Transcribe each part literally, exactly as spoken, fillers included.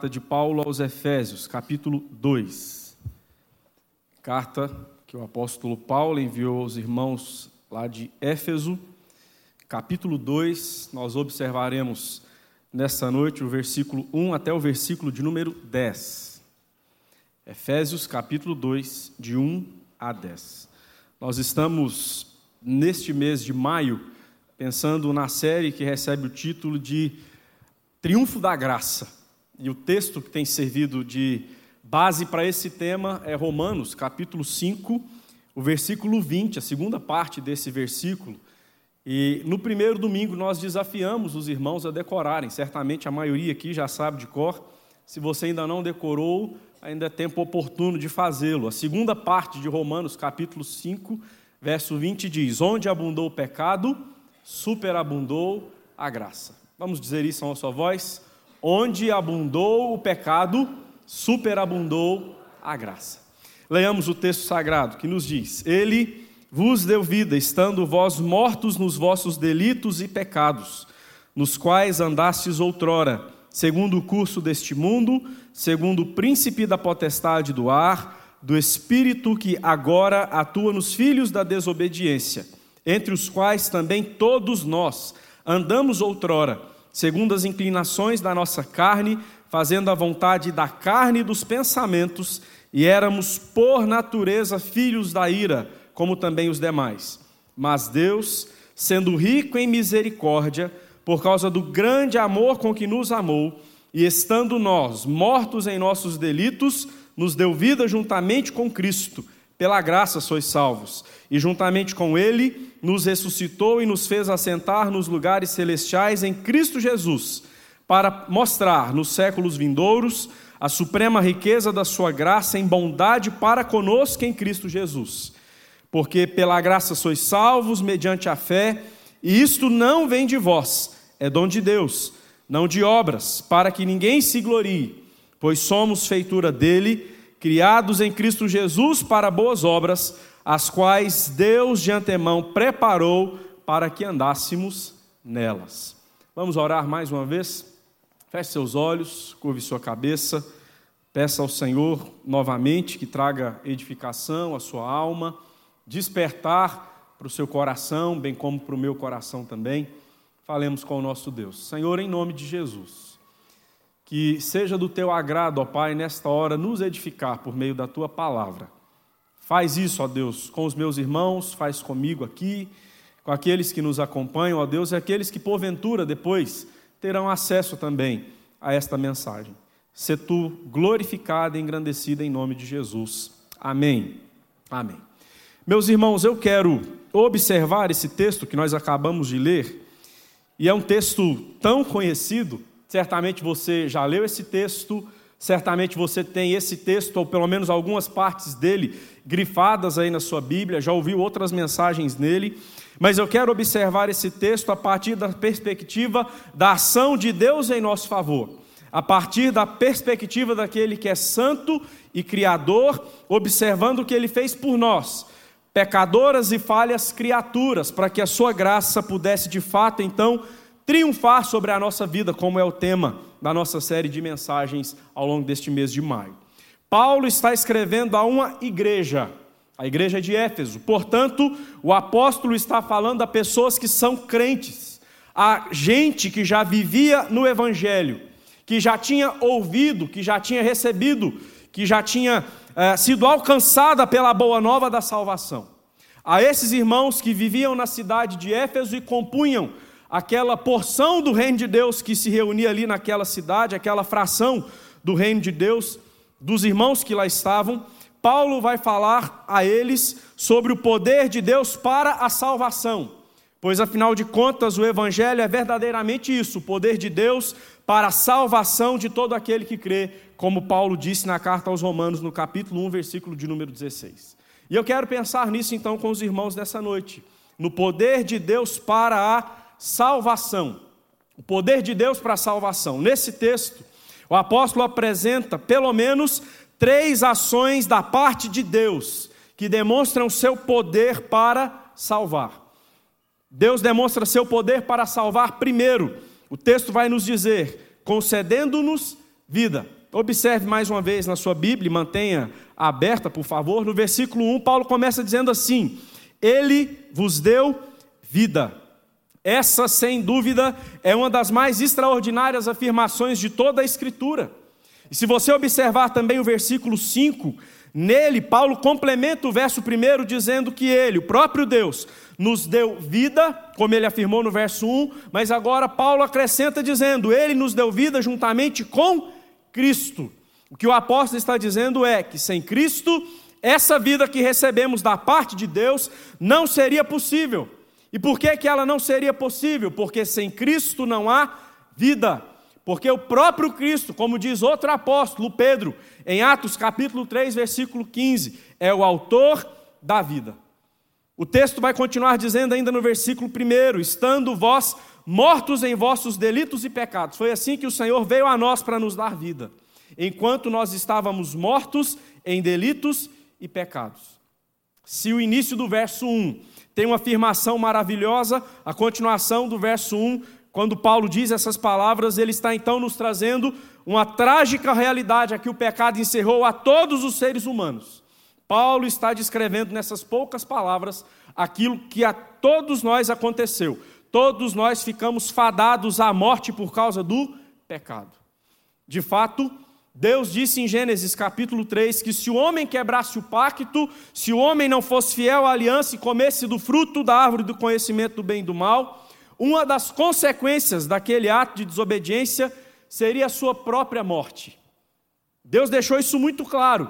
De Paulo aos Efésios, capítulo dois. Carta que o apóstolo Paulo enviou aos irmãos lá de Éfeso, capítulo dois. Nós observaremos nesta noite o versículo um até o versículo de número dez. Efésios, capítulo dois, de um a dez. Nós estamos, neste mês de maio, pensando na série que recebe o título de Triunfo da Graça. E o texto que tem servido de base para esse tema é Romanos, capítulo cinco, o versículo vinte, a segunda parte desse versículo. E no primeiro domingo nós desafiamos os irmãos a decorarem. Certamente a maioria aqui já sabe de cor. Se você ainda não decorou, ainda é tempo oportuno de fazê-lo. A segunda parte de Romanos, capítulo cinco, verso vinte diz: onde abundou o pecado, superabundou a graça. Vamos dizer isso a uma só voz? Onde abundou o pecado, superabundou a graça. Leamos o texto sagrado que nos diz: Ele vos deu vida, estando vós mortos nos vossos delitos e pecados, nos quais andastes outrora, segundo o curso deste mundo, segundo o príncipe da potestade do ar, do espírito que agora atua nos filhos da desobediência, entre os quais também todos nós andamos outrora, segundo as inclinações da nossa carne, fazendo a vontade da carne e dos pensamentos, e éramos por natureza filhos da ira, como também os demais. Mas Deus, sendo rico em misericórdia, por causa do grande amor com que nos amou, e estando nós mortos em nossos delitos, nos deu vida juntamente com Cristo. Pela graça sois salvos, e juntamente com Ele nos ressuscitou e nos fez assentar nos lugares celestiais em Cristo Jesus, para mostrar nos séculos vindouros a suprema riqueza da sua graça em bondade para conosco em Cristo Jesus. Porque pela graça sois salvos mediante a fé, e isto não vem de vós, é dom de Deus, não de obras, para que ninguém se glorie, pois somos feitura dele, criados em Cristo Jesus para boas obras, as quais Deus de antemão preparou para que andássemos nelas. Vamos orar mais uma vez? Feche seus olhos, curve sua cabeça, peça ao Senhor novamente que traga edificação à sua alma, despertar para o seu coração, bem como para o meu coração também. Falemos com o nosso Deus. Senhor, em nome de Jesus, que seja do teu agrado, ó Pai, nesta hora, nos edificar por meio da tua palavra. Faz isso, ó Deus, com os meus irmãos, faz comigo aqui, com aqueles que nos acompanham, ó Deus, e aqueles que porventura depois terão acesso também a esta mensagem. Sê tu glorificada e engrandecida em nome de Jesus. Amém. Amém. Meus irmãos, eu quero observar esse texto que nós acabamos de ler, e é um texto tão conhecido. Certamente você já leu esse texto, certamente você tem esse texto, ou pelo menos algumas partes dele, grifadas aí na sua Bíblia, já ouviu outras mensagens nele, mas eu quero observar esse texto a partir da perspectiva da ação de Deus em nosso favor, a partir da perspectiva daquele que é santo e criador, observando o que ele fez por nós, pecadoras e falhas criaturas, para que a sua graça pudesse de fato, então, triunfar sobre a nossa vida, como é o tema da nossa série de mensagens ao longo deste mês de maio. Paulo está escrevendo a uma igreja, a igreja de Éfeso. Portanto, o apóstolo está falando a pessoas que são crentes, a gente que já vivia no evangelho, que já tinha ouvido, que já tinha recebido, que já tinha é, sido alcançada pela boa nova da salvação. A esses irmãos que viviam na cidade de Éfeso e compunham aquela porção do reino de Deus que se reunia ali naquela cidade, aquela fração do reino de Deus, dos irmãos que lá estavam, Paulo vai falar a eles sobre o poder de Deus para a salvação, pois afinal de contas o evangelho é verdadeiramente isso, o poder de Deus para a salvação de todo aquele que crê, como Paulo disse na carta aos Romanos, no capítulo um, versículo de número dezesseis. E eu quero pensar nisso então com os irmãos nessa noite, no poder de Deus para a salvação, o poder de Deus para a salvação. Nesse texto, o apóstolo apresenta pelo menos três ações da parte de Deus que demonstram seu poder para salvar. Deus demonstra seu poder para salvar primeiro. O texto vai nos dizer, concedendo-nos vida. Observe mais uma vez na sua Bíblia, mantenha aberta, por favor. No versículo um, Paulo começa dizendo assim: Ele vos deu vida. Essa, sem dúvida, é uma das mais extraordinárias afirmações de toda a Escritura. E se você observar também o versículo cinco, nele Paulo complementa o verso primeiro dizendo que ele, o próprio Deus, nos deu vida, como ele afirmou no verso um, mas agora Paulo acrescenta dizendo: Ele nos deu vida juntamente com Cristo. O que o apóstolo está dizendo é que sem Cristo, essa vida que recebemos da parte de Deus não seria possível. E por que que ela não seria possível? Porque sem Cristo não há vida. Porque o próprio Cristo, como diz outro apóstolo, Pedro, em Atos capítulo três, versículo quinze, é o autor da vida. O texto vai continuar dizendo ainda no versículo primeiro: estando vós mortos em vossos delitos e pecados. Foi assim que o Senhor veio a nós para nos dar vida, enquanto nós estávamos mortos em delitos e pecados. Se o início do verso um tem uma afirmação maravilhosa, a continuação do verso um, quando Paulo diz essas palavras, ele está então nos trazendo uma trágica realidade, a que o pecado encerrou a todos os seres humanos. Paulo está descrevendo nessas poucas palavras aquilo que a todos nós aconteceu. Todos nós ficamos fadados à morte por causa do pecado. De fato, Deus disse em Gênesis capítulo três que se o homem quebrasse o pacto, se o homem não fosse fiel à aliança e comesse do fruto da árvore do conhecimento do bem e do mal, uma das consequências daquele ato de desobediência seria a sua própria morte. Deus deixou isso muito claro.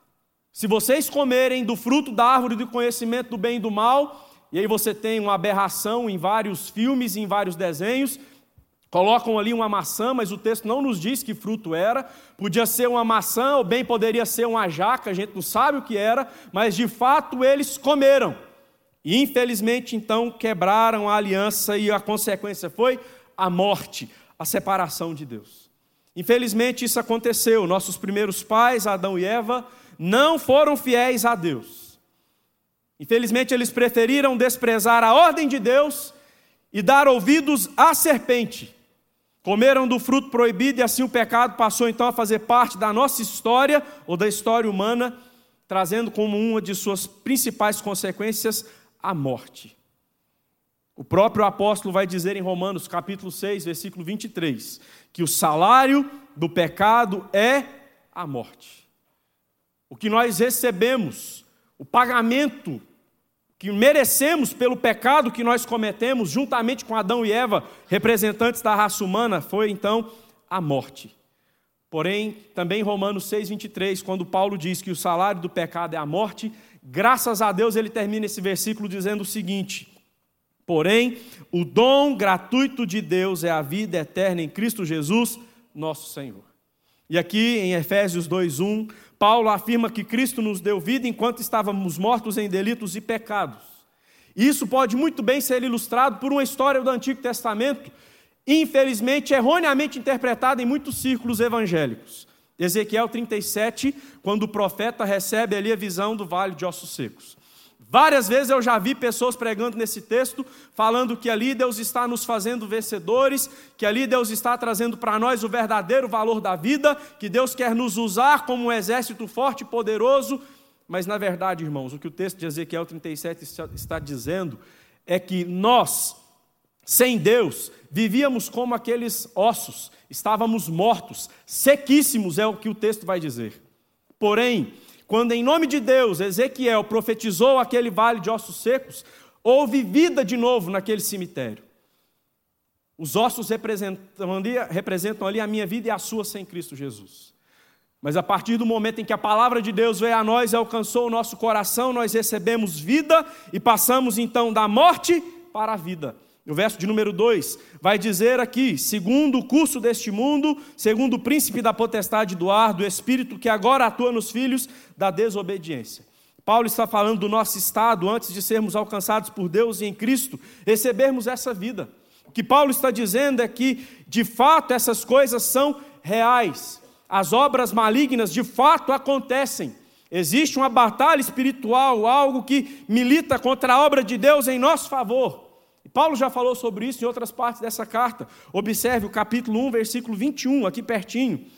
Se vocês comerem do fruto da árvore do conhecimento do bem e do mal, e aí você tem uma aberração em vários filmes, em vários desenhos, colocam ali uma maçã, mas o texto não nos diz que fruto era. Podia ser uma maçã, ou bem poderia ser uma jaca, a gente não sabe o que era, mas de fato eles comeram. E infelizmente então quebraram a aliança e a consequência foi a morte, a separação de Deus. Infelizmente isso aconteceu. Nossos primeiros pais, Adão e Eva, não foram fiéis a Deus. Infelizmente eles preferiram desprezar a ordem de Deus e dar ouvidos à serpente. Comeram do fruto proibido e assim o pecado passou então a fazer parte da nossa história ou da história humana, trazendo como uma de suas principais consequências a morte. O próprio apóstolo vai dizer em Romanos capítulo seis, versículo vinte e três, que o salário do pecado é a morte. O que nós recebemos, o pagamento que merecemos pelo pecado que nós cometemos, juntamente com Adão e Eva, representantes da raça humana, foi então a morte. Porém, também em Romanos seis, vinte e três, quando Paulo diz que o salário do pecado é a morte, graças a Deus ele termina esse versículo dizendo o seguinte: porém, o dom gratuito de Deus é a vida eterna em Cristo Jesus, nosso Senhor. E aqui em Efésios dois, um, Paulo afirma que Cristo nos deu vida enquanto estávamos mortos em delitos e pecados. Isso pode muito bem ser ilustrado por uma história do Antigo Testamento, infelizmente erroneamente interpretada em muitos círculos evangélicos. Ezequiel trinta e sete, quando o profeta recebe ali a visão do vale de ossos secos. Várias vezes eu já vi pessoas pregando nesse texto, falando que ali Deus está nos fazendo vencedores, que ali Deus está trazendo para nós o verdadeiro valor da vida, que Deus quer nos usar como um exército forte e poderoso. Mas na verdade, irmãos, o que o texto de Ezequiel trinta e sete está dizendo é que nós, sem Deus, vivíamos como aqueles ossos, estávamos mortos, sequíssimos, é o que o texto vai dizer. Porém, quando em nome de Deus Ezequiel profetizou aquele vale de ossos secos, houve vida de novo naquele cemitério. Os ossos representam ali, representam ali a minha vida e a sua sem Cristo Jesus. Mas a partir do momento em que a palavra de Deus veio a nós e alcançou o nosso coração, nós recebemos vida e passamos então da morte para a vida. O verso de número dois vai dizer aqui: segundo o curso deste mundo, segundo o príncipe da potestade do ar, do espírito que agora atua nos filhos da desobediência. Paulo está falando do nosso estado antes de sermos alcançados por Deus e em Cristo recebermos essa vida. O que Paulo está dizendo é que, de fato, essas coisas são reais. As obras malignas, de fato, acontecem. Existe uma batalha espiritual, algo que milita contra a obra de Deus em nosso favor. Paulo já falou sobre isso em outras partes dessa carta. Observe o capítulo um, versículo vinte e um, aqui pertinho.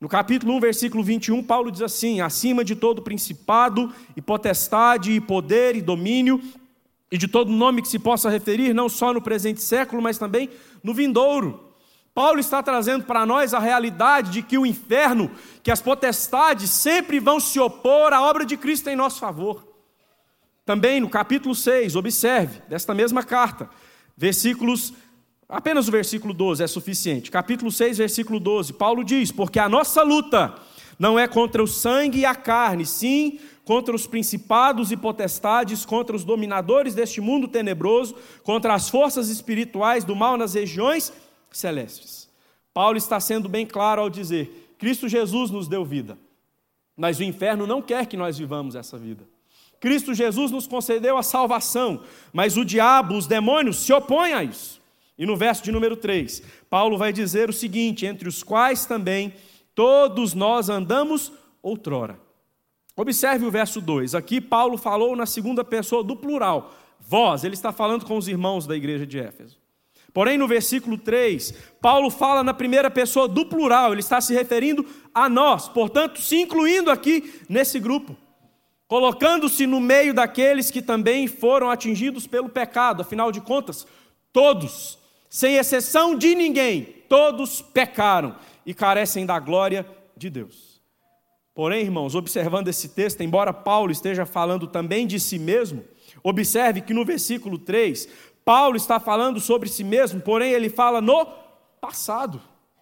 No capítulo um, versículo vinte e um, Paulo diz assim: acima de todo principado e potestade e poder e domínio, e de todo nome que se possa referir, não só no presente século, mas também no vindouro. Paulo está trazendo para nós a realidade de que o inferno, que as potestades sempre vão se opor à obra de Cristo em nosso favor. Também no capítulo seis, observe, desta mesma carta, versículos, apenas o versículo doze é suficiente. Capítulo seis, versículo doze, Paulo diz: porque a nossa luta não é contra o sangue e a carne, sim contra os principados e potestades, contra os dominadores deste mundo tenebroso, contra as forças espirituais do mal nas regiões celestes. Paulo está sendo bem claro ao dizer: Cristo Jesus nos deu vida, mas o inferno não quer que nós vivamos essa vida. Cristo Jesus nos concedeu a salvação, mas o diabo, os demônios, se opõem a isso. E no verso de número três, Paulo vai dizer o seguinte: entre os quais também todos nós andamos outrora. Observe o verso dois, aqui Paulo falou na segunda pessoa do plural, vós, ele está falando com os irmãos da igreja de Éfeso. Porém, no versículo três, Paulo fala na primeira pessoa do plural, ele está se referindo a nós, portanto, se incluindo aqui nesse grupo, colocando-se no meio daqueles que também foram atingidos pelo pecado. Afinal de contas, todos, sem exceção de ninguém, todos pecaram e carecem da glória de Deus. Porém, irmãos, observando esse texto, embora Paulo esteja falando também de si mesmo, observe que no versículo três, Paulo está falando sobre si mesmo, porém ele fala no passado.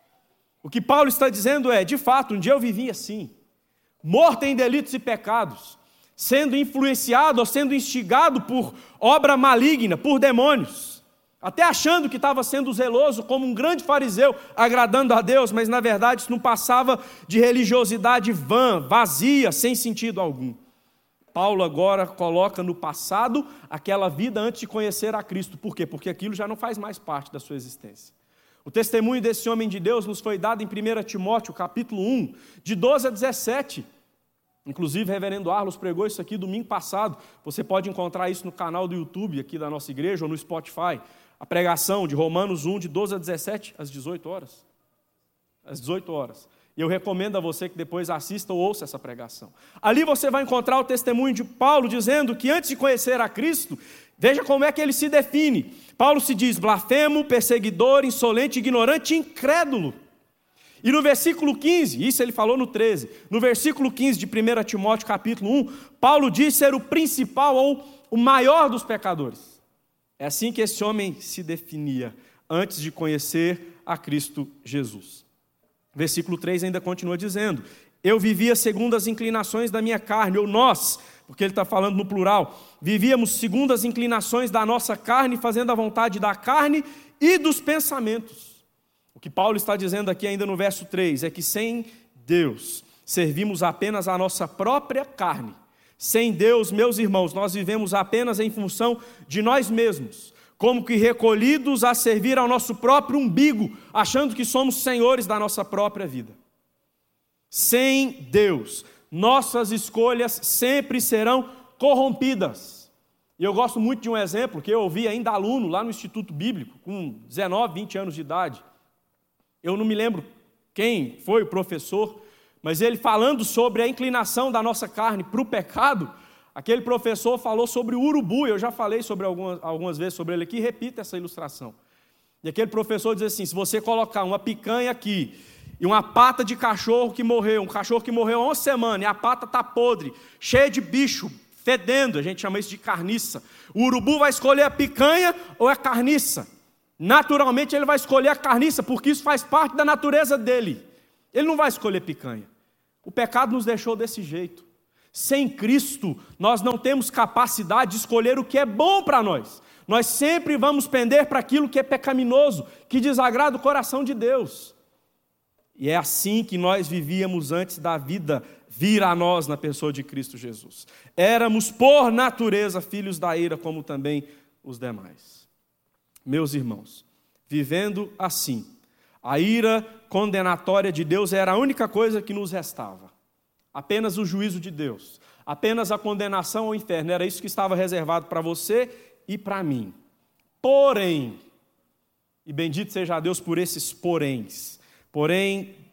O que Paulo está dizendo é: de fato, um dia eu vivi assim, morto em delitos e pecados, sendo influenciado ou sendo instigado por obra maligna, por demônios, até achando que estava sendo zeloso como um grande fariseu, agradando a Deus, mas na verdade isso não passava de religiosidade vã, vazia, sem sentido algum. Paulo agora coloca no passado aquela vida antes de conhecer a Cristo. Por quê? Porque aquilo já não faz mais parte da sua existência. O testemunho desse homem de Deus nos foi dado em primeira Timóteo, capítulo um, de doze a dezessete. Inclusive, o reverendo Arlos pregou isso aqui domingo passado. Você pode encontrar isso no canal do YouTube aqui da nossa igreja ou no Spotify. A pregação de Romanos um, de doze a dezessete, às dezoito horas. Às dezoito horas. E eu recomendo a você que depois assista ou ouça essa pregação. Ali você vai encontrar o testemunho de Paulo dizendo que antes de conhecer a Cristo, veja como é que ele se define. Paulo se diz blasfemo, perseguidor, insolente, ignorante e incrédulo. E no versículo quinze, isso ele falou no treze, no versículo quinze de primeira Timóteo capítulo um, Paulo diz ser o principal ou o maior dos pecadores. É assim que esse homem se definia antes de conhecer a Cristo Jesus. Versículo três ainda continua dizendo: eu vivia segundo as inclinações da minha carne, ou nós, porque ele está falando no plural, vivíamos segundo as inclinações da nossa carne, fazendo a vontade da carne e dos pensamentos. O que Paulo está dizendo aqui ainda no verso três é que sem Deus servimos apenas a nossa própria carne. Sem Deus, meus irmãos, nós vivemos apenas em função de nós mesmos, como que recolhidos a servir ao nosso próprio umbigo, achando que somos senhores da nossa própria vida. Sem Deus, nossas escolhas sempre serão corrompidas. E eu gosto muito de um exemplo que eu ouvi ainda aluno lá no Instituto Bíblico, com dezenove, vinte anos de idade. Eu não me lembro quem foi o professor, mas ele falando sobre a inclinação da nossa carne para o pecado, aquele professor falou sobre o urubu. Eu já falei sobre algumas, algumas vezes sobre ele aqui, repita essa ilustração. E aquele professor diz assim: se você colocar uma picanha aqui e uma pata de cachorro que morreu, um cachorro que morreu há uma semana e a pata está podre, cheia de bicho, fedendo, a gente chama isso de carniça, o urubu vai escolher a picanha ou a carniça? Naturalmente ele vai escolher a carniça, porque isso faz parte da natureza dele. Ele não vai escolher picanha. O pecado nos deixou desse jeito. Sem Cristo, nós não temos capacidade de escolher o que é bom para nós. Nós sempre vamos pender para aquilo que é pecaminoso, que desagrada o coração de Deus. E é assim que nós vivíamos antes da vida vir a nós na pessoa de Cristo Jesus. Éramos, por natureza, filhos da ira, como também os demais. Meus irmãos, vivendo assim, a ira condenatória de Deus era a única coisa que nos restava. Apenas o juízo de Deus, apenas a condenação ao inferno, era isso que estava reservado para você e para mim. Porém, e bendito seja Deus por esses poréns, porém,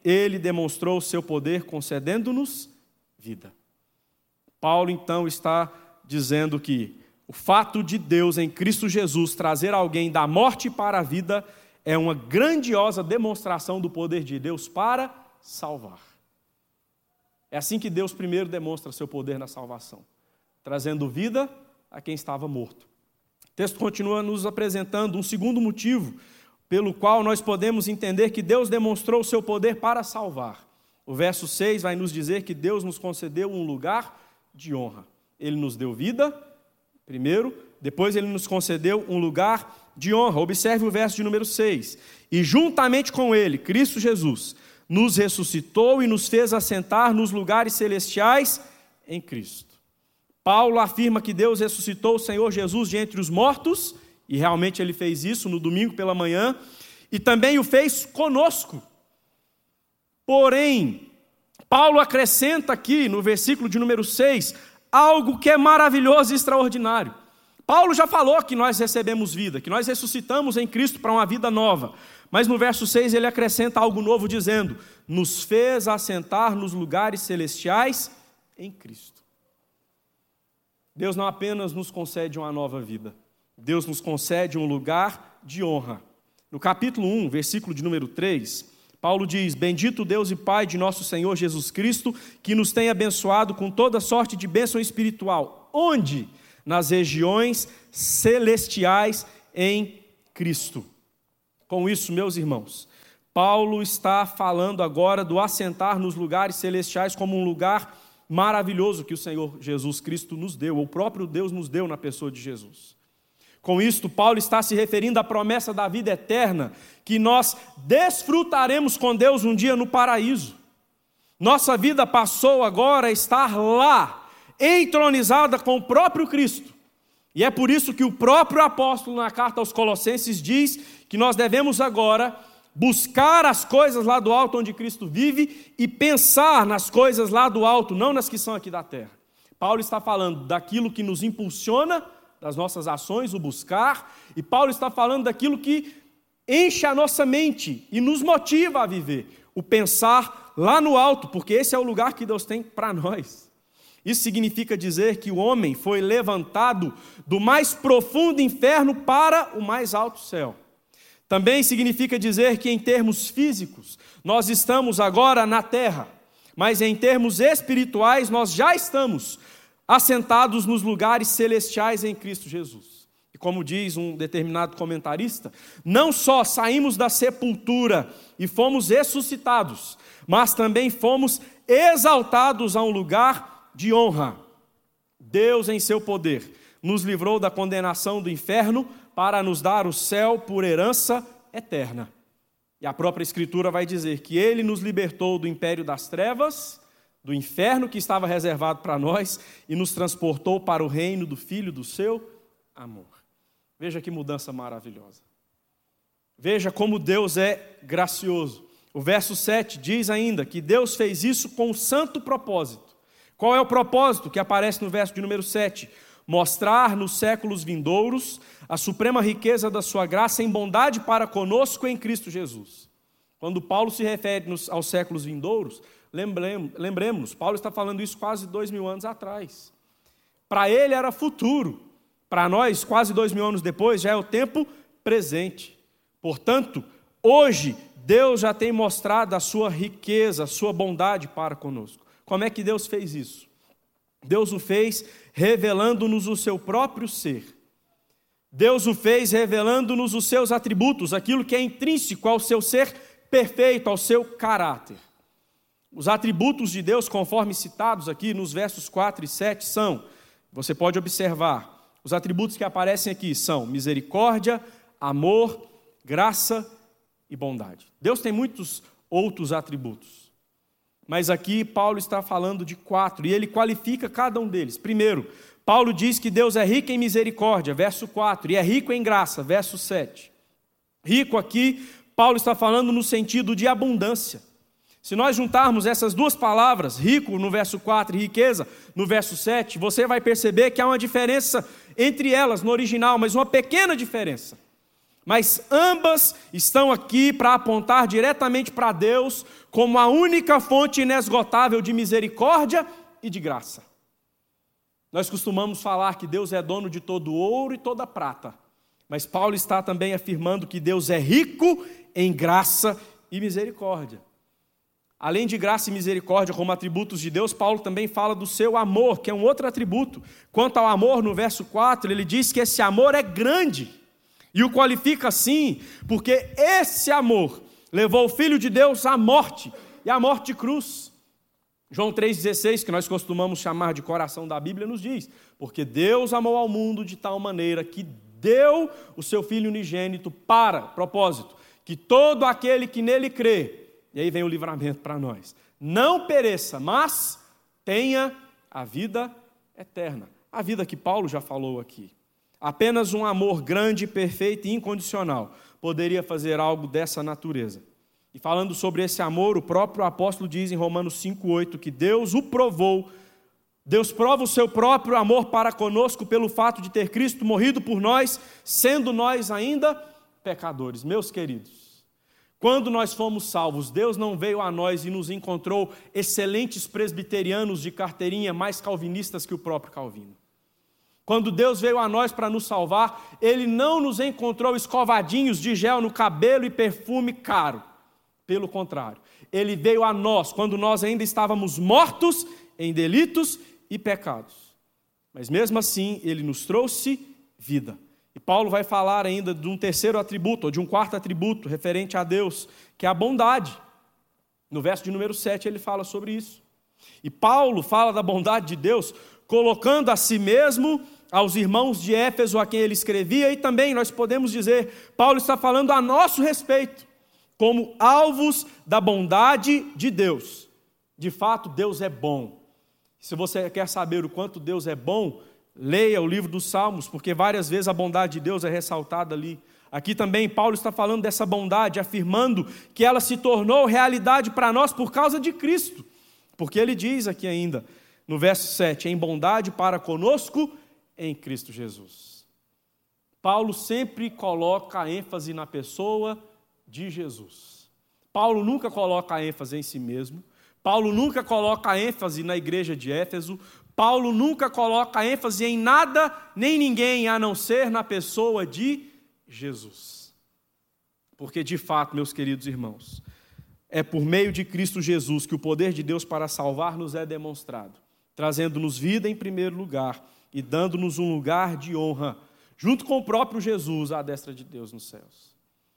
ele demonstrou o seu poder concedendo-nos vida. Paulo, então, está dizendo que o fato de Deus, em Cristo Jesus, trazer alguém da morte para a vida é uma grandiosa demonstração do poder de Deus para salvar. É assim que Deus primeiro demonstra seu poder na salvação, trazendo vida a quem estava morto. O texto continua nos apresentando um segundo motivo pelo qual nós podemos entender que Deus demonstrou o seu poder para salvar. O verso seis vai nos dizer que Deus nos concedeu um lugar de honra. Ele nos deu vida, primeiro, depois ele nos concedeu um lugar de honra. Observe o verso de número seis. E juntamente com ele, Cristo Jesus, nos ressuscitou e nos fez assentar nos lugares celestiais em Cristo. Paulo afirma que Deus ressuscitou o Senhor Jesus de entre os mortos, e realmente ele fez isso no domingo pela manhã, e também o fez conosco. Porém, Paulo acrescenta aqui no versículo de número seis, algo que é maravilhoso e extraordinário. Paulo já falou que nós recebemos vida, que nós ressuscitamos em Cristo para uma vida nova. Mas no verso seis ele acrescenta algo novo dizendo, nos fez assentar nos lugares celestiais em Cristo. Deus não apenas nos concede uma nova vida, Deus nos concede um lugar de honra. No capítulo um, versículo de número três, Paulo diz, bendito Deus e Pai de nosso Senhor Jesus Cristo, que nos tem abençoado com toda sorte de bênção espiritual. Onde? Nas regiões celestiais em Cristo. Com isso, meus irmãos, Paulo está falando agora do assentar nos lugares celestiais como um lugar maravilhoso que o Senhor Jesus Cristo nos deu, o próprio Deus nos deu na pessoa de Jesus. Com isto, Paulo está se referindo à promessa da vida eterna, que nós desfrutaremos com Deus um dia no paraíso. Nossa vida passou agora a estar lá, entronizada com o próprio Cristo. E é por isso que o próprio apóstolo, na carta aos Colossenses, diz que nós devemos agora buscar as coisas lá do alto onde Cristo vive e pensar nas coisas lá do alto, não nas que são aqui da terra. Paulo está falando daquilo que nos impulsiona, das nossas ações, o buscar, e Paulo está falando daquilo que enche a nossa mente e nos motiva a viver, o pensar lá no alto, porque esse é o lugar que Deus tem para nós. Isso significa dizer que o homem foi levantado do mais profundo inferno para o mais alto céu. Também significa dizer que em termos físicos, nós estamos agora na terra, mas em termos espirituais nós já estamos assentados nos lugares celestiais em Cristo Jesus. E como diz um determinado comentarista, não só saímos da sepultura e fomos ressuscitados, mas também fomos exaltados a um lugar de honra. Deus, em seu poder, nos livrou da condenação do inferno para nos dar o céu por herança eterna. E a própria Escritura vai dizer que Ele nos libertou do império das trevas, do inferno que estava reservado para nós, e nos transportou para o reino do Filho do seu amor. Veja que mudança maravilhosa. Veja como Deus é gracioso. O verso sete diz ainda que Deus fez isso com um santo propósito. Qual é o propósito que aparece no verso de número sete? Mostrar nos séculos vindouros a suprema riqueza da sua graça em bondade para conosco em Cristo Jesus. Quando Paulo se refere aos séculos vindouros, lembremos, Paulo está falando isso quase dois mil anos atrás. Para ele era futuro, para nós, quase dois mil anos depois, já é o tempo presente. Portanto, hoje, Deus já tem mostrado a sua riqueza, a sua bondade para conosco. Como é que Deus fez isso? Deus o fez revelando-nos o seu próprio ser. Deus o fez revelando-nos os seus atributos, aquilo que é intrínseco ao seu ser perfeito, ao seu caráter. Os atributos de Deus, conforme citados aqui nos versos quatro e sete, são, você pode observar, os atributos que aparecem aqui são misericórdia, amor, graça e bondade. Deus tem muitos outros atributos, mas aqui Paulo está falando de quatro, e ele qualifica cada um deles. Primeiro, Paulo diz que Deus é rico em misericórdia, verso quatro, e é rico em graça, verso sete. Rico aqui, Paulo está falando no sentido de abundância. Se nós juntarmos essas duas palavras, rico no verso quatro e riqueza no verso sete, você vai perceber que há uma diferença entre elas no original, mas uma pequena diferença. mas ambas estão aqui para apontar diretamente para Deus como a única fonte inesgotável de misericórdia e de graça. Nós costumamos falar que Deus é dono de todo ouro e toda prata, mas Paulo está também afirmando que Deus é rico em graça e misericórdia. Além de graça e misericórdia como atributos de Deus, Paulo também fala do seu amor, que é um outro atributo. Quanto ao amor, no verso quatro, ele diz que esse amor é grande, e o qualifica assim, porque esse amor levou o Filho de Deus à morte, e à morte de cruz. João três dezesseis, que nós costumamos chamar de coração da Bíblia, nos diz: porque Deus amou ao mundo de tal maneira que deu o seu Filho unigênito para, propósito, que todo aquele que nele crê, e aí vem o livramento para nós, não pereça, mas tenha a vida eterna. A vida que Paulo já falou aqui. Apenas um amor grande, perfeito e incondicional poderia fazer algo dessa natureza. E falando sobre esse amor, o próprio apóstolo diz em Romanos cinco, oito, que Deus o provou, Deus prova o seu próprio amor para conosco pelo fato de ter Cristo morrido por nós, sendo nós ainda pecadores. Meus queridos, quando nós fomos salvos, Deus não veio a nós e nos encontrou excelentes presbiterianos de carteirinha, mais calvinistas que o próprio Calvino. Quando Deus veio a nós para nos salvar, Ele não nos encontrou escovadinhos de gel no cabelo e perfume caro. Pelo contrário, Ele veio a nós quando nós ainda estávamos mortos em delitos e pecados. Mas mesmo assim, Ele nos trouxe vida. E Paulo vai falar ainda de um terceiro atributo, ou de um quarto atributo, referente a Deus, que é a bondade. No verso de número sete ele fala sobre isso. E Paulo fala da bondade de Deus, colocando a si mesmo, aos irmãos de Éfeso a quem ele escrevia, e também nós podemos dizer, Paulo está falando a nosso respeito, como alvos da bondade de Deus. De fato, Deus é bom. Se você quer saber o quanto Deus é bom, leia o livro dos Salmos, porque várias vezes a bondade de Deus é ressaltada ali. Aqui também Paulo está falando dessa bondade, afirmando que ela se tornou realidade para nós por causa de Cristo. Porque ele diz aqui ainda, no verso sete, em bondade para conosco em Cristo Jesus. Paulo sempre coloca a ênfase na pessoa de Jesus. Paulo nunca coloca a ênfase em si mesmo. Paulo nunca coloca a ênfase na igreja de Éfeso. Paulo nunca coloca ênfase em nada, nem ninguém, a não ser na pessoa de Jesus. Porque, de fato, meus queridos irmãos, é por meio de Cristo Jesus que o poder de Deus para salvar nos é demonstrado, trazendo-nos vida em primeiro lugar e dando-nos um lugar de honra, junto com o próprio Jesus, à destra de Deus nos céus.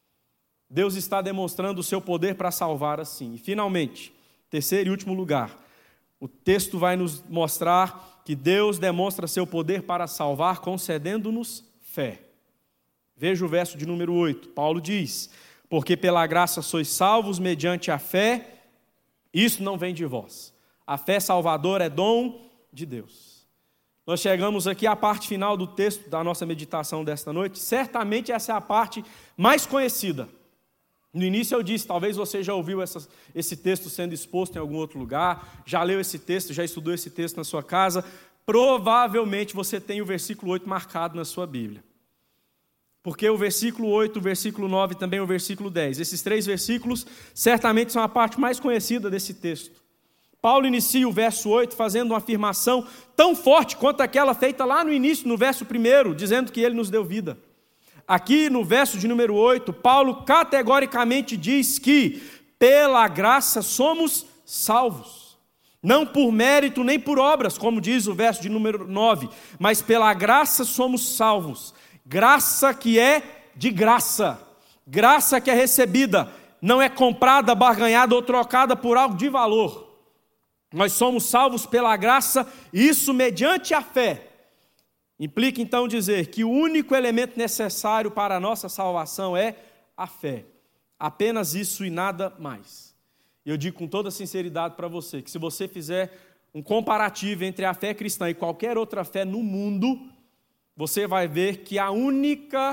Deus está demonstrando o seu poder para salvar assim. E, finalmente, terceiro e último lugar, o texto vai nos mostrar que Deus demonstra seu poder para salvar, concedendo-nos fé. Veja o verso de número oito. Paulo diz: porque pela graça sois salvos mediante a fé, isso não vem de vós. A fé salvadora é dom de Deus. Nós chegamos aqui à parte final do texto da nossa meditação desta noite. Certamente essa é a parte mais conhecida. No início eu disse, talvez você já ouviu essa, esse texto sendo exposto em algum outro lugar, já leu esse texto, já estudou esse texto na sua casa, provavelmente você tem o versículo oito marcado na sua Bíblia. Porque o versículo oito, o versículo nove e também o versículo dez, esses três versículos certamente são a parte mais conhecida desse texto. Paulo inicia o verso oito fazendo uma afirmação tão forte quanto aquela feita lá no início, no verso primeiro, dizendo que ele nos deu vida. Aqui no verso de número oito, Paulo categoricamente diz que pela graça somos salvos. Não por mérito nem por obras, como diz o verso de número nove, mas pela graça somos salvos. Graça que é de graça, graça que é recebida, não é comprada, barganhada ou trocada por algo de valor. Nós somos salvos pela graça, isso mediante a fé. Implica então dizer que o único elemento necessário para a nossa salvação é a fé. Apenas isso e nada mais. Eu digo com toda sinceridade para você, que se você fizer um comparativo entre a fé cristã e qualquer outra fé no mundo, você vai ver que a única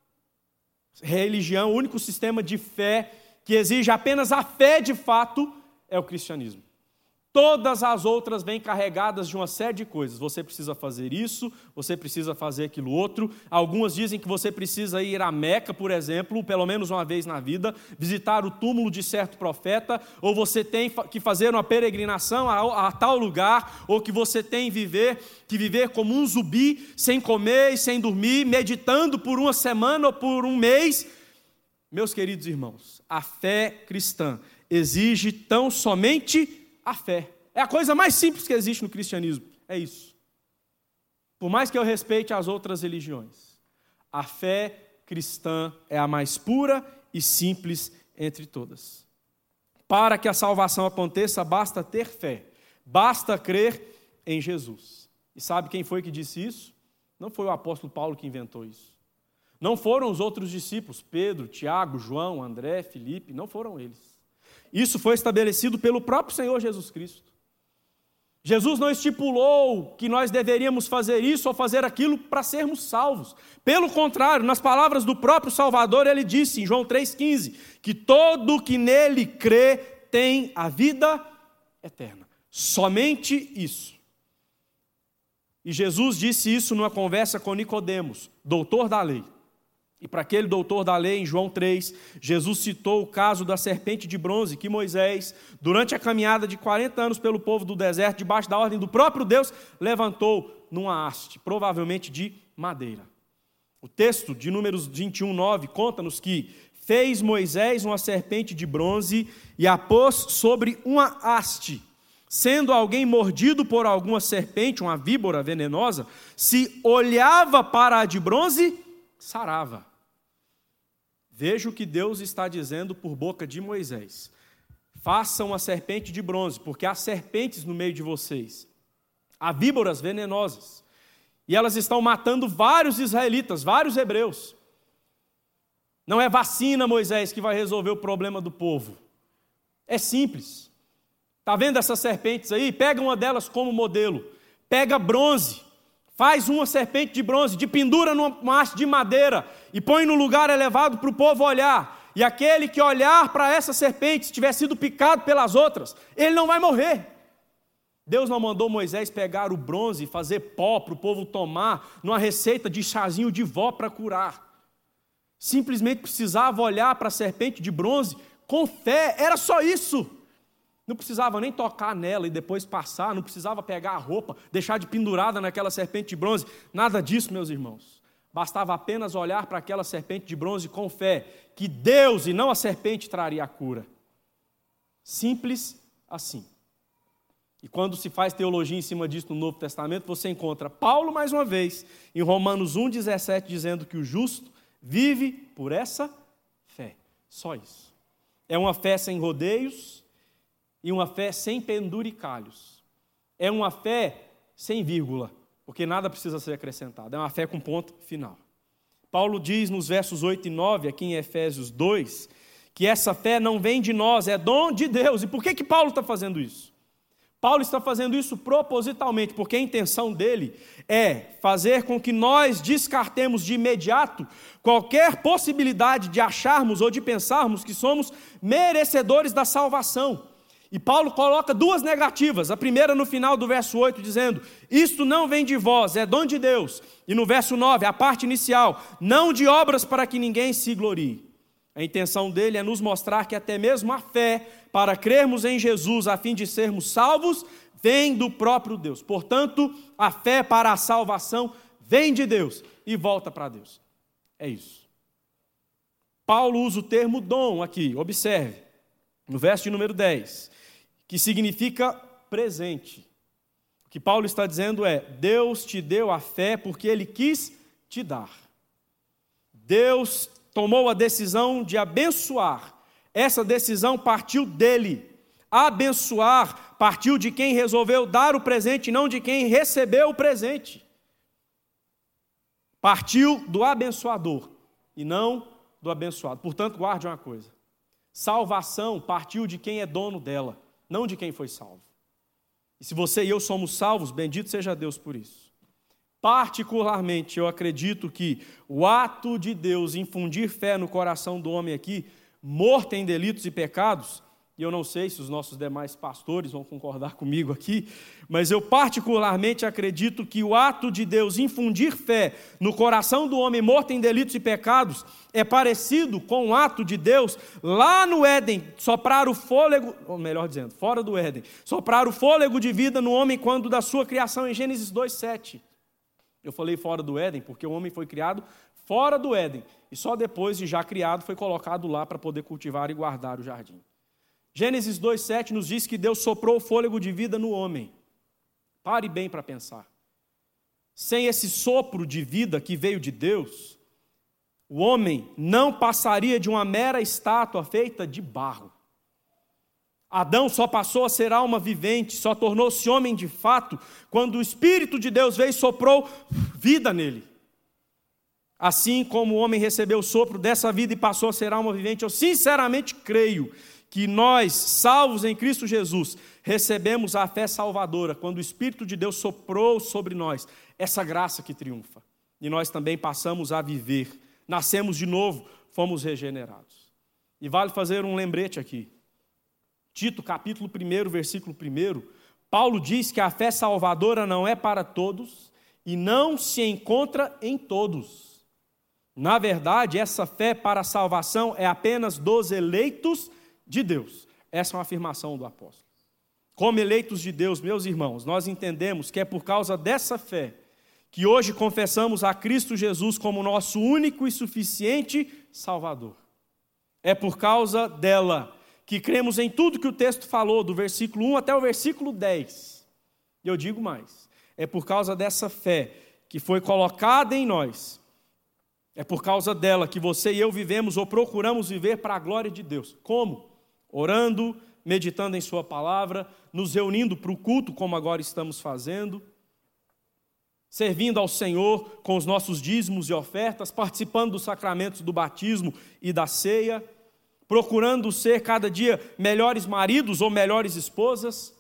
religião, o único sistema de fé que exige apenas a fé de fato é o cristianismo. Todas as outras vêm carregadas de uma série de coisas. Você precisa fazer isso, você precisa fazer aquilo outro. Algumas dizem que você precisa ir a Meca, por exemplo, pelo menos uma vez na vida, visitar o túmulo de certo profeta, ou você tem que fazer uma peregrinação a, a tal lugar, ou que você tem viver, que viver como um zumbi, sem comer e sem dormir, meditando por uma semana ou por um mês. Meus queridos irmãos, a fé cristã exige tão somente a fé. É a coisa mais simples que existe no cristianismo. É isso. Por mais que eu respeite as outras religiões, a fé cristã é a mais pura e simples entre todas. Para que a salvação aconteça, basta ter fé. Basta crer em Jesus. E sabe quem foi que disse isso? Não foi o apóstolo Paulo que inventou isso. Não foram os outros discípulos, Pedro, Tiago, João, André, Filipe, não foram eles. Isso foi estabelecido pelo próprio Senhor Jesus Cristo. Jesus não estipulou que nós deveríamos fazer isso ou fazer aquilo para sermos salvos. Pelo contrário, nas palavras do próprio Salvador, ele disse em João três quinze, que todo que nele crê tem a vida eterna. Somente isso. E Jesus disse isso numa conversa com Nicodemos, doutor da lei. E para aquele doutor da lei, em João três, Jesus citou o caso da serpente de bronze que Moisés, durante a caminhada de quarenta anos pelo povo do deserto, debaixo da ordem do próprio Deus, levantou numa haste, provavelmente de madeira. O texto de Números vinte e um, nove, conta-nos que fez Moisés uma serpente de bronze e a pôs sobre uma haste. Sendo alguém mordido por alguma serpente, uma víbora venenosa, se olhava para a de bronze, sarava. Veja o que Deus está dizendo por boca de Moisés. Façam uma serpente de bronze, porque há serpentes no meio de vocês. Há víboras venenosas. E elas estão matando vários israelitas, vários hebreus. Não é vacina, Moisés, que vai resolver o problema do povo. É simples. Está vendo essas serpentes aí? Pega uma delas como modelo. Pega bronze. Faz uma serpente de bronze, de pendura numa haste de madeira e põe no lugar elevado para o povo olhar. E aquele que olhar para essa serpente, se tiver sido picado pelas outras, ele não vai morrer. Deus não mandou Moisés pegar o bronze e fazer pó para o povo tomar numa receita de chazinho de vó para curar. Simplesmente precisava olhar para a serpente de bronze com fé, era só isso. Não precisava nem tocar nela e depois passar, não precisava pegar a roupa, deixar de pendurada naquela serpente de bronze, nada disso, meus irmãos. Bastava apenas olhar para aquela serpente de bronze com fé, que Deus e não a serpente traria a cura. Simples assim. E quando se faz teologia em cima disso no Novo Testamento, você encontra Paulo, mais uma vez, em Romanos um, dezessete, dizendo que o justo vive por essa fé. Só isso. É uma fé sem rodeios, e uma fé sem penduricalhos. É uma fé sem vírgula, porque nada precisa ser acrescentado. É uma fé com ponto final. Paulo diz nos versos oito e nove, aqui em Efésios dois, que essa fé não vem de nós, é dom de Deus. E por que que Paulo está fazendo isso? Paulo está fazendo isso propositalmente, porque a intenção dele é fazer com que nós descartemos de imediato qualquer possibilidade de acharmos ou de pensarmos que somos merecedores da salvação. E Paulo coloca duas negativas, a primeira no final do verso oito, dizendo, isto não vem de vós, é dom de Deus. E no verso nove, a parte inicial, não de obras para que ninguém se glorie. A intenção dele é nos mostrar que até mesmo a fé, para crermos em Jesus, a fim de sermos salvos, vem do próprio Deus. Portanto, a fé para a salvação vem de Deus e volta para Deus. É isso. Paulo usa o termo dom aqui, observe, no verso de número dez, que significa presente. O que Paulo está dizendo é, Deus te deu a fé porque Ele quis te dar. Deus tomou a decisão de abençoar. Essa decisão partiu dele. Abençoar partiu de quem resolveu dar o presente, não de quem recebeu o presente. Partiu do abençoador e não do abençoado. Portanto, guarde uma coisa. Salvação partiu de quem é dono dela, não de quem foi salvo. E se você e eu somos salvos, bendito seja Deus por isso. Particularmente, eu acredito que o ato de Deus infundir fé no coração do homem aqui, morto em delitos e pecados, e eu não sei se os nossos demais pastores vão concordar comigo aqui, mas eu particularmente acredito que o ato de Deus infundir fé no coração do homem morto em delitos e pecados é parecido com o ato de Deus lá no Éden, soprar o fôlego, ou melhor dizendo, fora do Éden, soprar o fôlego de vida no homem quando da sua criação em Gênesis dois, sete. Eu falei fora do Éden porque o homem foi criado fora do Éden, e só depois de já criado foi colocado lá para poder cultivar e guardar o jardim. Gênesis dois, sete nos diz que Deus soprou o fôlego de vida no homem. Pare bem para pensar. Sem esse sopro de vida que veio de Deus, o homem não passaria de uma mera estátua feita de barro. Adão só passou a ser alma vivente, só tornou-se homem de fato, quando o Espírito de Deus veio e soprou vida nele. Assim como o homem recebeu o sopro dessa vida e passou a ser alma vivente, eu sinceramente creio que nós, salvos em Cristo Jesus, recebemos a fé salvadora, quando o Espírito de Deus soprou sobre nós essa graça que triunfa. E nós também passamos a viver, nascemos de novo, fomos regenerados. E vale fazer um lembrete aqui. Tito, capítulo um, versículo um, Paulo diz que a fé salvadora não é para todos e não se encontra em todos. Na verdade, essa fé para a salvação é apenas dos eleitos de Deus. Essa é uma afirmação do apóstolo. Como eleitos de Deus, meus irmãos, nós entendemos que é por causa dessa fé que hoje confessamos a Cristo Jesus como nosso único e suficiente Salvador. É por causa dela que cremos em tudo que o texto falou, do versículo um até o versículo dez. E eu digo mais, é por causa dessa fé que foi colocada em nós, é por causa dela que você e eu vivemos ou procuramos viver para a glória de Deus. Como? Orando, meditando em sua palavra, nos reunindo para o culto, como agora estamos fazendo, servindo ao Senhor com os nossos dízimos e ofertas, participando dos sacramentos do batismo e da ceia, procurando ser cada dia melhores maridos ou melhores esposas.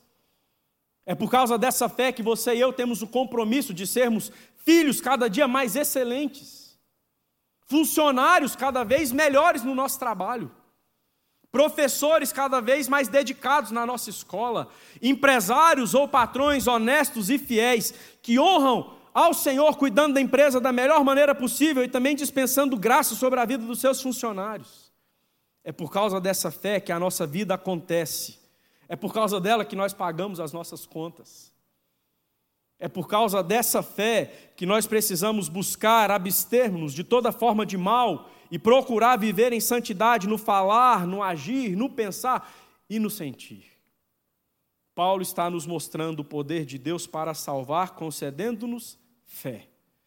É por causa dessa fé que você e eu temos o compromisso de sermos filhos cada dia mais excelentes, funcionários cada vez melhores no nosso trabalho, professores cada vez mais dedicados na nossa escola, empresários ou patrões honestos e fiéis que honram ao Senhor cuidando da empresa da melhor maneira possível e também dispensando graça sobre a vida dos seus funcionários. É por causa dessa fé que a nossa vida acontece. É por causa dela que nós pagamos as nossas contas. É por causa dessa fé que nós precisamos buscar abster-nos de toda forma de mal e procurar viver em santidade no falar, no agir, no pensar e no sentir. Paulo está nos mostrando o poder de Deus para salvar, concedendo-nos fé.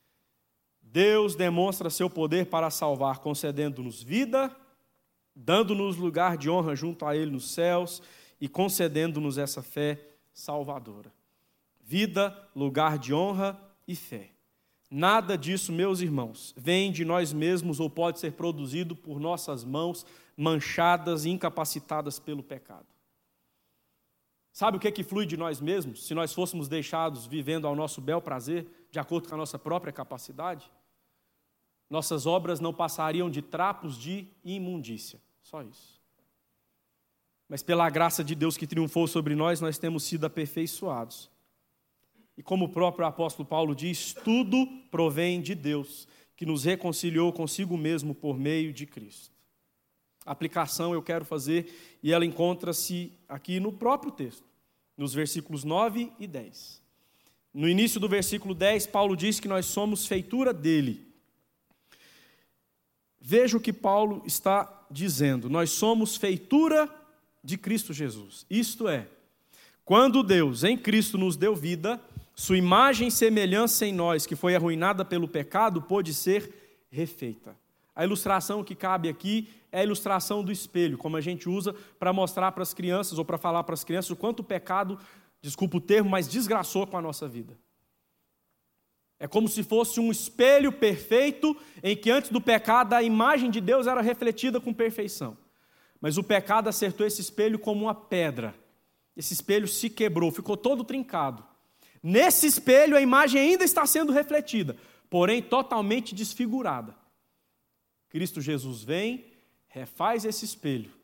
Deus demonstra seu poder para salvar, concedendo-nos vida, dando-nos lugar de honra junto a Ele nos céus e concedendo-nos essa fé salvadora. Vida, lugar de honra e fé. Nada disso, meus irmãos, vem de nós mesmos ou pode ser produzido por nossas mãos manchadas e incapacitadas pelo pecado. Sabe o que é que flui de nós mesmos, se nós fôssemos deixados vivendo ao nosso bel prazer, de acordo com a nossa própria capacidade? Nossas obras não passariam de trapos de imundícia, só isso. Mas pela graça de Deus que triunfou sobre nós, nós temos sido aperfeiçoados. E como o próprio apóstolo Paulo diz, tudo provém de Deus, que nos reconciliou consigo mesmo por meio de Cristo. A aplicação eu quero fazer, e ela encontra-se aqui no próprio texto, nos versículos nove e dez. No início do versículo dez, Paulo diz que nós somos feitura dele. Veja o que Paulo está dizendo, nós somos feitura de Cristo Jesus. Isto é, quando Deus em Cristo nos deu vida, sua imagem e semelhança em nós, que foi arruinada pelo pecado, pôde ser refeita. A ilustração que cabe aqui é a ilustração do espelho, como a gente usa para mostrar para as crianças, ou para falar para as crianças, o quanto o pecado, desculpa o termo, mas desgraçou com a nossa vida. É como se fosse um espelho perfeito, em que antes do pecado a imagem de Deus era refletida com perfeição. Mas o pecado acertou esse espelho como uma pedra. Esse espelho se quebrou, ficou todo trincado. Nesse espelho a imagem ainda está sendo refletida, porém totalmente desfigurada. Cristo Jesus vem, refaz esse espelho,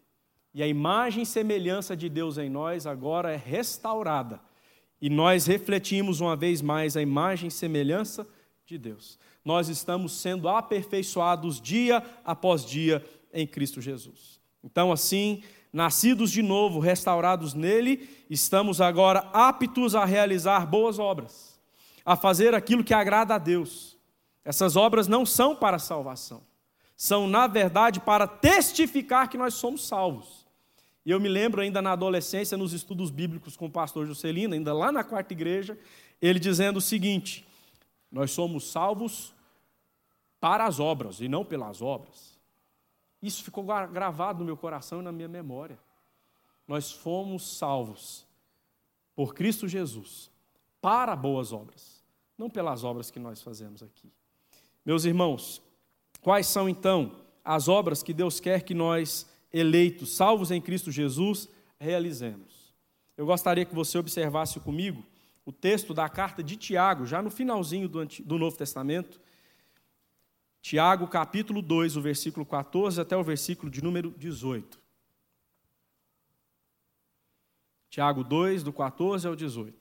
E a imagem e semelhança de Deus em nós agora é restaurada. E nós refletimos uma vez mais a imagem e semelhança de Deus. Nós estamos sendo aperfeiçoados dia após dia em Cristo Jesus. Então, assim, nascidos de novo, restaurados nele, estamos agora aptos a realizar boas obras, a fazer aquilo que agrada a Deus. Essas obras não são para a salvação, são, na verdade, para testificar que nós somos salvos. E eu me lembro ainda na adolescência, nos estudos bíblicos com o pastor Juscelino, ainda lá na quarta igreja, ele dizendo o seguinte: nós somos salvos para as obras e não pelas obras. Isso ficou gravado no meu coração e na minha memória. Nós fomos salvos por Cristo Jesus para boas obras, não pelas obras que nós fazemos aqui. Meus irmãos, quais são então as obras que Deus quer que nós, eleitos, salvos em Cristo Jesus, realizemos? Eu gostaria que você observasse comigo o texto da carta de Tiago, já no finalzinho do, do Novo Testamento. Tiago, capítulo dois, o versículo quatorze até o versículo de número dezoito. Tiago dois, do quatorze ao dezoito.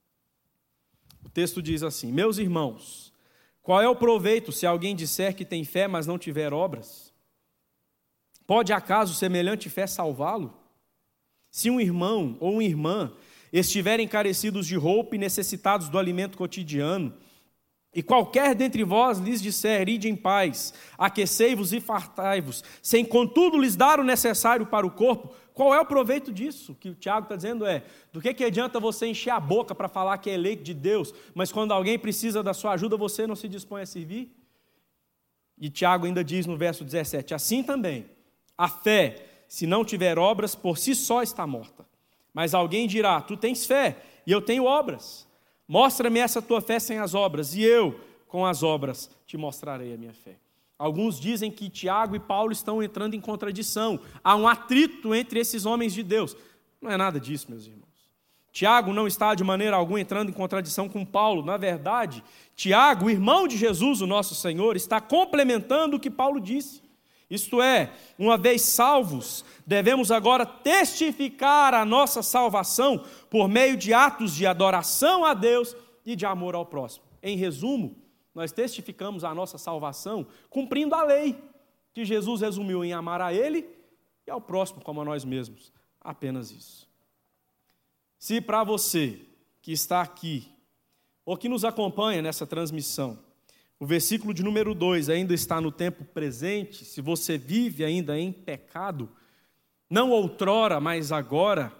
O texto diz assim: meus irmãos, qual é o proveito se alguém disser que tem fé, mas não tiver obras? Pode acaso semelhante fé salvá-lo? Se um irmão ou uma irmã estiverem carecidos de roupa e necessitados do alimento cotidiano, e qualquer dentre vós lhes disser, ide em paz, aquecei-vos e fartai-vos, sem contudo lhes dar o necessário para o corpo, qual é o proveito disso? O que o Tiago está dizendo é, do que, que adianta você encher a boca para falar que é eleito de Deus, mas quando alguém precisa da sua ajuda, você não se dispõe a servir? E Tiago ainda diz no verso dezessete, assim também, a fé, se não tiver obras, por si só está morta. Mas alguém dirá, tu tens fé, e eu tenho obras. Mostra-me essa tua fé sem as obras, e eu, com as obras, te mostrarei a minha fé. Alguns dizem que Tiago e Paulo estão entrando em contradição. Há um atrito entre esses homens de Deus. Não é nada disso, meus irmãos. Tiago não está de maneira alguma entrando em contradição com Paulo. Na verdade, Tiago, o irmão de Jesus, o nosso Senhor, está complementando o que Paulo disse. Isto é, uma vez salvos, devemos agora testificar a nossa salvação por meio de atos de adoração a Deus e de amor ao próximo. Em resumo, nós testificamos a nossa salvação cumprindo a lei, que Jesus resumiu em amar a Ele e ao próximo como a nós mesmos. Apenas isso. Se para você que está aqui, ou que nos acompanha nessa transmissão, o versículo de número dois ainda está no tempo presente, se você vive ainda em pecado, não outrora, mas agora,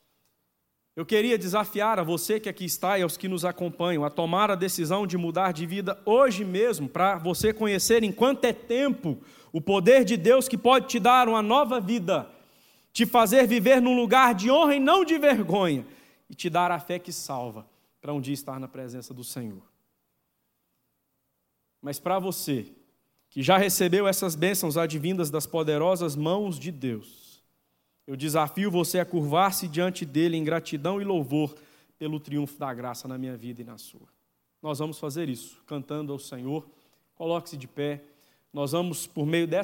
eu queria desafiar a você que aqui está e aos que nos acompanham a tomar a decisão de mudar de vida hoje mesmo, para você conhecer enquanto é tempo o poder de Deus que pode te dar uma nova vida, te fazer viver num lugar de honra e não de vergonha, e te dar a fé que salva, para um dia estar na presença do Senhor. Mas para você, que já recebeu essas bênçãos advindas das poderosas mãos de Deus, eu desafio você a curvar-se diante dele em gratidão e louvor pelo triunfo da graça na minha vida e na sua. Nós vamos fazer isso, cantando ao Senhor. Coloque-se de pé. Nós vamos, por meio dessa